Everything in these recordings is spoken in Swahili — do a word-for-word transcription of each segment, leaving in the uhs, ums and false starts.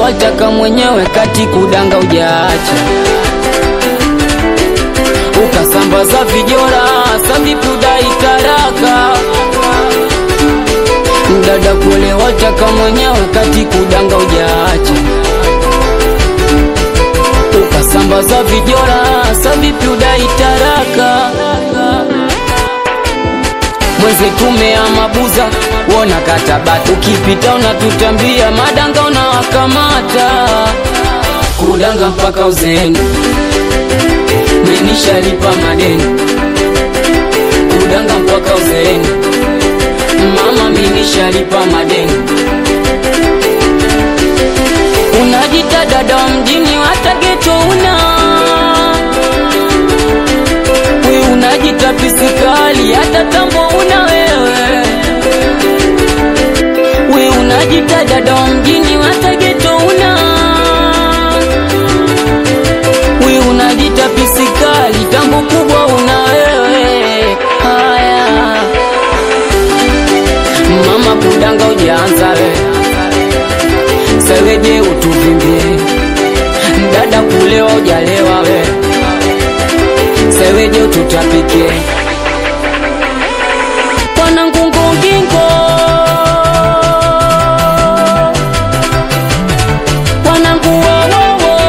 wataka mwenyewe kati kudanga ujaacha. Ukasambaza vijora sabibu dai taraka. Dada kule wataka mwenyewe kati kudanga ujaacha. Ukasambaza vijora sabibu dai taraka. Mweze tumea mabuza wona katabatu. Ukipita unatutambia madanga unawakamata. Kudanga mpaka uzeni menishalipa madeni. Kudanga mpaka uzeni mama menishalipa madeni. Unajita dada mjini hata geto una. We unajita pisikali hata tambo una wewe. We unajita dada mjini hata geto una. We unajita pisikali tambo kubwa una wewe. Haya mama kudanga ujaanza we. Seweje utuvimbie dada kulewa ujalewa we. Seweje ututapike pana ngungo ngingo. Pana nguo wowo.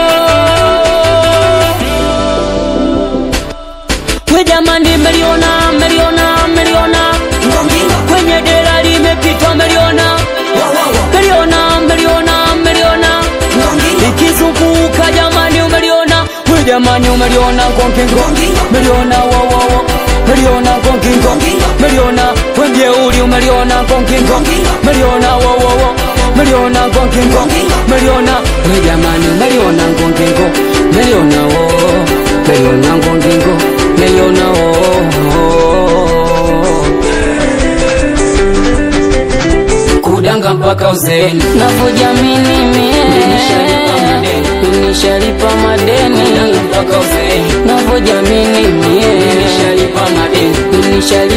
We jamani meliona meliona meliona. Kwenye dera limepita meliona. Meliona meliona meliona. Ikizunguka jamani umeliona. We jamani umeliona ngongingo. Meliona wowo. Meliona ngongingo. Meliona wenge uli umeliona ngongingo. Meliona wowo. Meliona ngongingo. Meliona we jamani meliona ngongingo. Meliona wowo. Meliona ngongingo. Meliona wowo. Kudanga mpaka uzeni navojamini mie. Nishalipa madeni mpaka uzeni navojamini mie. Nishalipa madeni. Nishalipa